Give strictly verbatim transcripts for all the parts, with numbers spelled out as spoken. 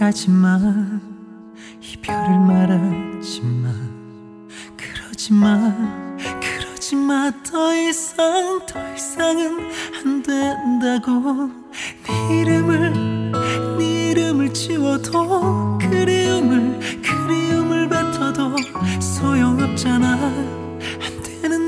가지마, 이별을 말하지마, 그러지마, 그러지마. 더 이상 더 이상은 안 된다고. 네 이름을 네 이름을 지워도 그리움을 그리움을 뱉어도 소용없잖아. 안 되는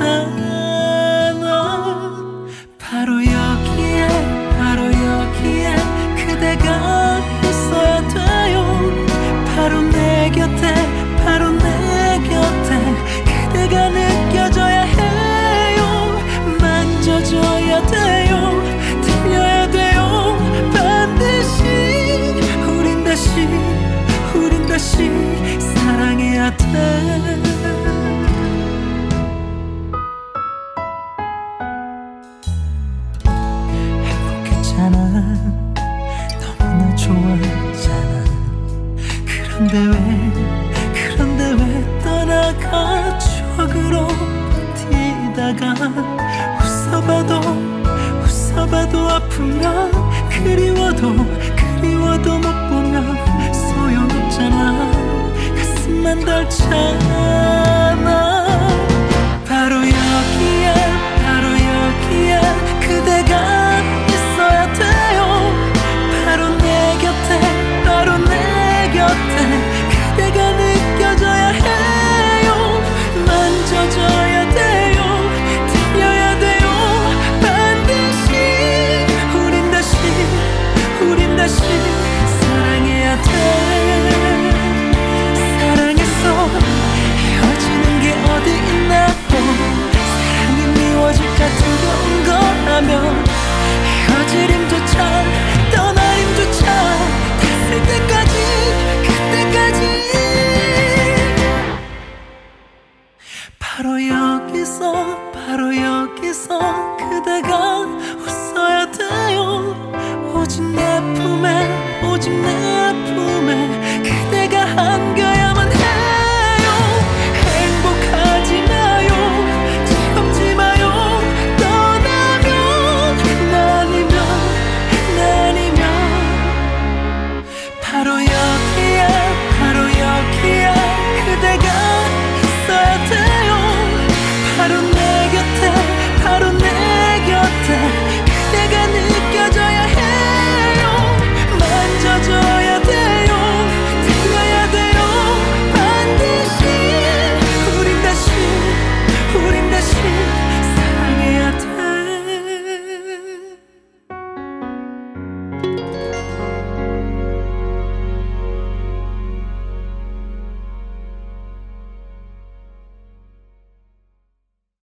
나잖아. 바로 여기에 바로 여기에 그대가 있어야 돼요. 바로 내 곁에 바로 내 곁에 그대가 느껴져야 해요. 만져줘야 돼요. 들려야 돼요. 반드시 우린 다시 우린 다시 사랑해야 돼. 너무나 좋아하잖아. 그런데 왜 그런데 왜 떠나가. 추억으로 버티다가 웃어봐도 웃어봐도 아프면 그리워도 그리워도 못 보면 소용없잖아. 가슴만 덜잖아. 바로 여기에 바로 여기에 그대가 있어야 돼요. 바로 내 곁에 바로 내 곁에 그대가 느껴져야 해요. 만져줘야 돼요. 들려야 돼요. 반드시 우린 다시 우린 다시 사랑해야 돼. 사랑해서 헤어지는 게 어디 있나고. 사랑이 미워질까 두려운 거라면 헤어질 힘조차 떠날 힘조차 다 쓸 때까지 그때까지. 바로 여기서 바로 여기서 그대가 웃어야 돼요. 오직 내 품에 오직 내